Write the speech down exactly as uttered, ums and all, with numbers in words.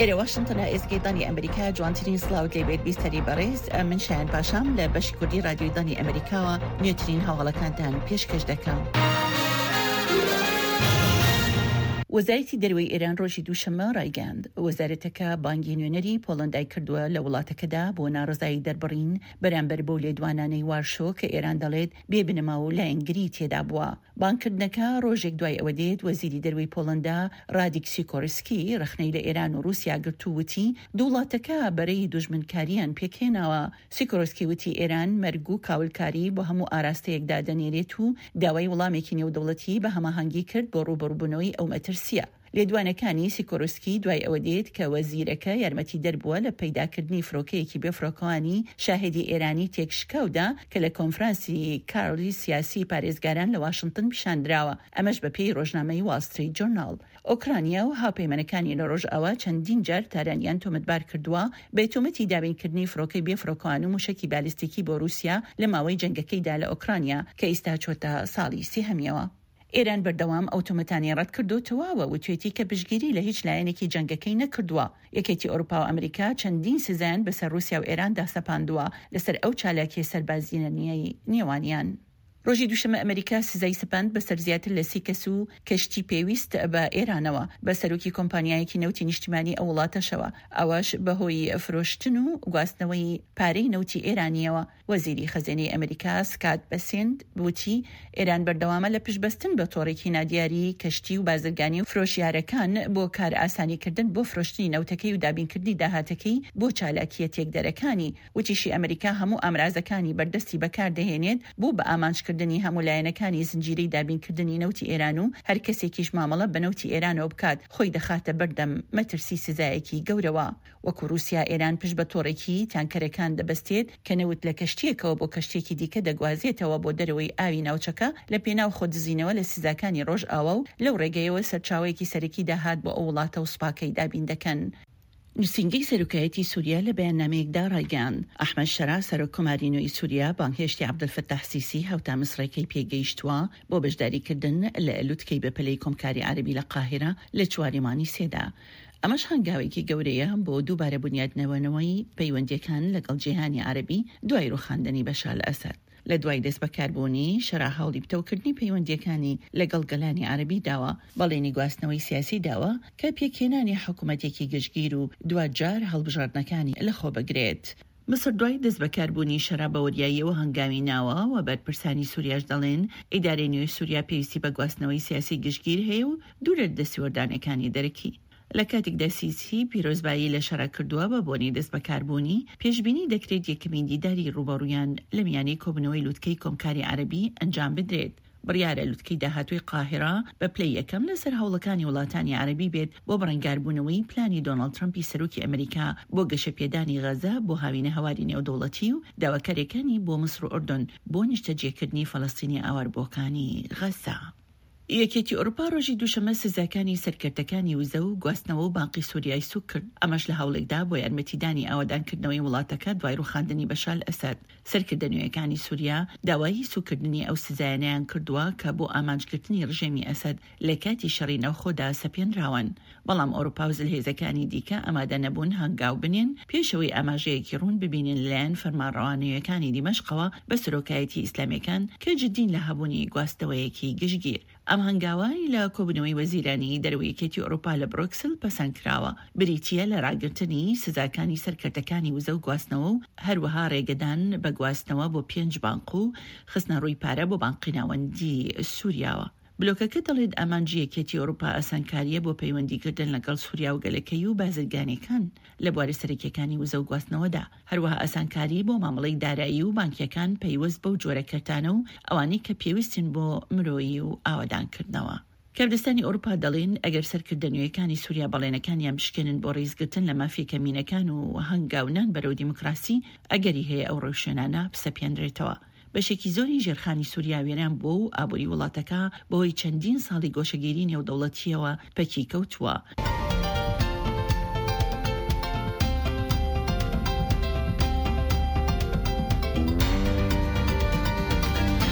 إلى واشنطن إزگەی دانی ئەمریکا جوانترین سڵاو لێبێت بیستەری بەڕێز من شایان پاشام لە بەشی کوردی رادیۆی دانی ئەمریکاوە نوێترین هەواڵەکانتان پێشکەش دەکەم. وەزارەتی دەروەی ئێران ڕۆژی دووشەممە ڕایگەاند وەزارەتەکە بانگی نوێنەری پۆڵەندای کردووە لە وڵاتەکەدا بۆ ناڕزایی دەربڕین بەرامبەر بۆ لێدوانانەی وارشۆ کە ئێران دەڵێت بێبنەما و لایەنگری تێدا بووە. بانکردنەکە ڕۆژێک دوای ئەوە دێت وەزیری دەروەی پۆڵەندا رادیک سیکۆرسکی ڕخنەی لە ئێران و رووسیا گرتووتی دووڵاتەکە بەرەی دوژمنکاریان پێکێناوە. سیکۆرسکی وتی ئێران مەرگ و کاولکاری بۆ هەموو ئاراستەیەکدا دەنێرێت و داوای وەڵامێکی نێودەوڵەتی بە هەماهەنگی کرد بۆ ڕوبەڕووبوونەوەی ئەو مەترسیە. لێدوانەکانی سیکۆرسکی دوای ئەوە دێت کە وەزیرەکە یارمەتی دەربووە لە پەیداکردنی فرۆکەیەکی بێفرۆکەوانی شاهدی ئێرانی تێکشکاودا کە لە کۆنفرانسی کارلی سیاسی پارێزگاران لە واشنطن پیشاندراوە. ئەمەش بەپێی ڕۆژنامەی وال ستریت جورنال. ئۆکرانیا و هاوپەیمانەکانی لە ڕۆژئاوا چەندین جار تارانیان تۆمەتبار کردووە بە تۆمەتی دابینکردنی فرۆکەی بێفرۆکەوان و موشکی بالیستیکی بۆ رووسیا لە ماوەی جەنگەکەیدا لە ئۆکرانیا کە ئێستا چۆتە ساڵی سێهەمیەوە. ئێران بەردەوام ئەو تۆمەتانی ڕەت کردوتەوە و توێتی کە پشگیری لە هیچ لایەنێکی جەنگەکەی نەکردووە. یەکێتی ئەوروپا و ئەمریکا چەندین سزایان بەسەر رووسیا و ئێراندا سەپاندووە لەسەر ئەو چالاکیە سەربازینەنیەی نێوانیان. ڕۆژی دووشەممە ئەمریکا سزای سپاند بەسەر زیاتر لە سی کەس و کەشتی پێویست بە ئێرانەوە بە سەرۆکی کۆمپانیایەکی نەوتی نیشتیمانی ئەو وڵاتەشەوە، ئەوەش بەهۆی فرۆشتن و گواستنەوەی پارەی نەوتی ئێرانیەوە. وەزیری خەزانەی ئەمریکا سکات بەسێند وتی ئێران بەردەوامە لە پشتبەستن بە تۆڕێکی نادیاری کەشتی و بازرگانی و فرۆشیارەکان بۆ کار ئاسانیکردن بۆ فرۆشتنی نەوتەکەی و دابینکردنی داهاتەکەی بۆ چالاکیە تێکدەرەکانی. وتیشی ئەمریکا هەموو ئامرازەکانی بەردەستی بەکاردەهێنێت بۆ بە ئامانجکردنی هەموو لایەنەکانی زنجیرەی دابینکردنی نەوتی ئێران و هەر کەسێکیش مامەڵە بە نەوتی ئێرانەوە بکات خۆی دەخاتە بەردەم مەترسی سزایەکی گەورەوە. وەکو رووسیا ئێران پشت بە تۆڕێکی تانکەرەکان دەبەستێت کە نەوت لە کەشتیەکەوە بۆ کەشتێکی دیکە دەگوازێتەوە بۆ دەرەوەی ئاوی ناوچەکە لە پێناو خۆدزینەوە لە سزاکانی ڕۆژ ئاوە و لەو ڕێگەیەوە سەرچاوەیەکی سەرەکی داهات بۆ ئەو وڵاتە و سوپاکەی دابین دەکەن. نووسینگەی سەرۆکایەتی سووریا لە بەیاننامەیەکدا ڕایگەاند ئەحمەد شەرا سەرۆککۆماری نوێی سووریا بانگهێشتی عەبدولفەتاح سیسی هەوتا مسڕێکەی پێگەیشتووە بۆ بەشداریکردن لە ئەلووتکەی بەپەلەی کۆمکاری عەرەبی لە قاهیرە لە چوارەمانی سێدا. ئەمەش هەنگاوێکی گەورەیە بۆ دووبارە بنیادنەوەنەوەی پەیوەندیەکان لەگەڵ جیهانی عەرەبی دوای ڕوخاندنی بەشار ئەسەد. لە دوای دەست بەکاربوونی شەرا هەوڵی بتەوکردنی پەیوەندیەکانی لەگەڵ گەلانی عەرەبی داوە، بەڵێنی گواستنەوەی سیاسی داوە کە پێکهێنانی حکوومەتێکی گشتگیر و دوجار هەڵبژاردنەکانی لەخۆ بگرێت. مصر دوای دەست بەکاربوونی شەرا بە وەریاییەوە هەنگاوی ناوە و بەرپرسانی سووریاش دەڵێن ئیدارەی نوێی سووریا پێویستی بە گواستنەوەی سیاسی گشتگیر هەیە و دوورە لە دەستوەردانەکانی دەرەکی. لە کاتێکدا سیسی پیرۆزبایی لە شەرا کردووە بە بۆنی دەست بەکاربوونی پێشبینی دەکرێت یەکەمین دیداری ڕوبەڕوویان لە میانەی کۆبنەوەی لووتکەی کۆمکاری عەرەبی ئەنجام بدرێت. بڕیارە لووتکەی داهاتووی قاهیرە بە پلەی یەکەم لەسەر هەوڵەکانی وڵاتانی عەرەبی بێت بۆ بڕنگاربوونەوەی پلانی دۆناڵد ترەمپی سەرۆکی ئەمریکا بۆ گەشەپێدانی غەزە بۆ هاوینە هەواری نێودەوڵەتی و داواکاریەکانی بۆ مسر و ئوردن بۆ نیشتەجێکردنی فەڵەستینی ئاواربۆکانی غەزە. یەکێتی ئەوروپا ڕۆژی دووشەممە سزاکانی سەرکردەکانی وزە و گواستنەوە و بانقی سووریای سوک کرد. ئەمەش لە هەوڵێکدا بۆ یارمەتیدانی ئاوادانکردنەوەی وڵاتەکە دوای ڕوخاندنی بەشار ئەسەد. سەرکردەنوێیەکانی سووریا داوای سوکردنی ئەو سزایانەیان کردووە کە بۆ ئامانجکردنی ڕژێمی ئەسەد لە کاتی شەڕی ناوخۆدا سەپێنراون. بەڵام ئەوروپا و زلهێزەکانی دیکە ئامادە نەبوون هەنگاو بنێن پێشەوەی ئاماژەیەکی ڕوون ببینن لەلایەن فەرمانڕەوانەوەیەکانی دیمەشقەوە بە سەرۆکایەتی ئیسلامیەکان کە جددین لە هەبوونی گواستەوەیەکی گشتگیر. ئەم هەنگاوای لە کۆبنەوەی وەزیرانی دەرەوەی یەکێتی ئەوروپا لە بروکسل پەسەندکراوە. بریتیە لە ڕاگررتنی سزاکانی سەرکردەکانی وزە و گواستنەوە و هەروەها ڕێگەدان بە گواستنەوە بۆ پێنج بانق و خستنە ڕووی پارە بۆ بانقی ناوەندی سووریاوە. بلۆکەکە دەڵێت ئامانجی یەکێتی ئەوروپا ئاسانکاریە بۆ پەیوەندیکردن لەگەڵ سووریا و گەلەکەی و بازرگانیەکان لە بوارە سەرەکیەکانی وزە و گواستنەوەدا، هەروەها ئاسانکاری بۆ مامەڵەی دارایی و بانکیەکان پەیوەست بەو جۆرە کەرتانە و ئەوانەی کە پێویستن بۆ مرۆیی و ئاوادانکردنەوە. کاردستانی ئەوروپا دەڵێن ئەگەر سەرکردنوێیەکانی سووریا بەڵێنەکانیان بشکێنن بۆ ڕێزگرتن لە مافی کەمینەکان و هەنگاونان بەرەو دیموکراسی، ئەگەری هەیە ئەو ڕەوشێنانە پسەپێنرێتەوە. بەشێکی زۆری ژێرخانی سووریا وێران بۆ و ئابووری وڵاتەکە بەهۆی چەندین ساڵی گۆشەگیری نێودەوڵەتیەوە پەکی کەوتووە.